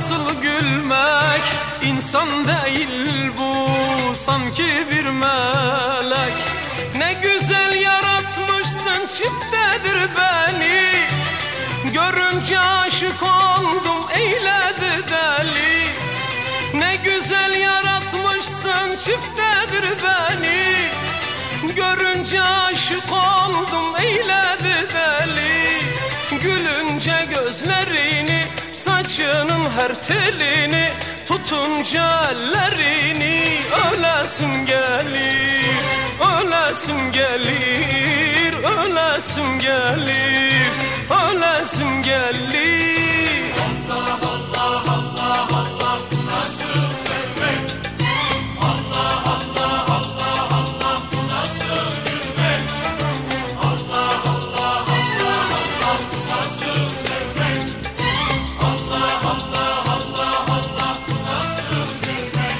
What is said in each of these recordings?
nasıl gülmek? İnsan değil bu, sanki bir melek. Ne güzel yaratmışsın, çiftedir beni. Görünce aşık oldum, eyledi deli. Ne güzel yaratmışsın, çiftedir beni. Görünce aşık oldum, eyledi deli. Gülünce gözlerini, saçının her telini, tutunca ellerini, ölesim gelir, ölesim gelir, ölesim gelir, ölesim gelir. Allah Allah Allah Allah, bu nasıl sevmek? Allah Allah Allah Allah, bu nasıl gülmek? Allah Allah Allah Allah, bu nasıl sevmek? Allah Allah Allah Allah, bu nasıl gülmek?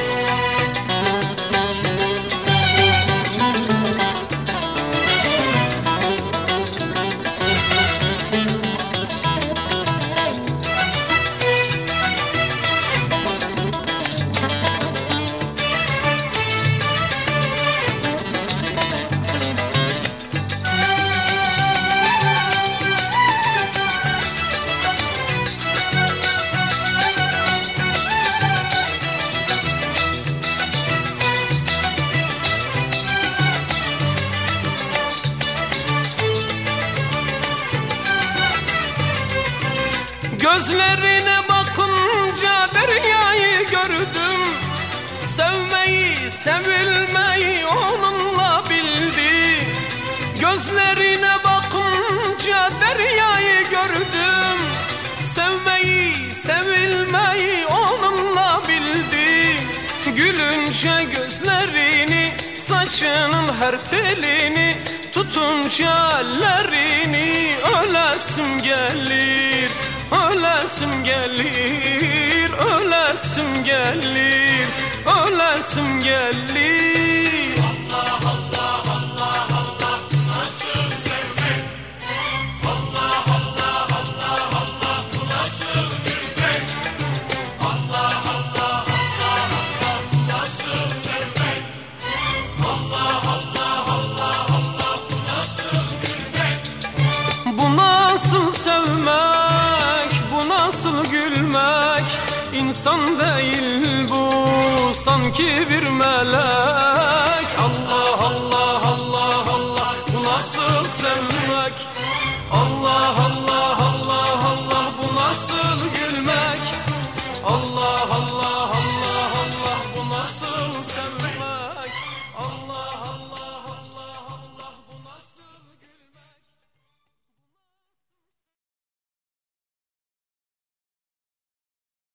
Gözlerine bakınca deryayı gördüm. Sevmeyi, sevilmeyi onunla bildi. Gözlerine bakınca deryayı gördüm. Sevmeyi, sevilmeyi onunla bildi. Gülünce gözlerini, saçının her telini, tutunca ellerini, ölesim gelir, ölesim gelir, ölesim gelir, ölesim gelir. Allah Allah Allah Allah, bu nasıl sevmek? Allah Allah Allah Allah, bu nasıl gülmek? Allah Allah Allah Allah, bu nasıl sevmek? Allah Allah Allah Allah, bu nasıl gülmek? Bu nasıl sevmek, bu nasıl gülmek? İnsan değil bu, sanki bir melek. Allah Allah Allah Allah, bu nasıl sevmek?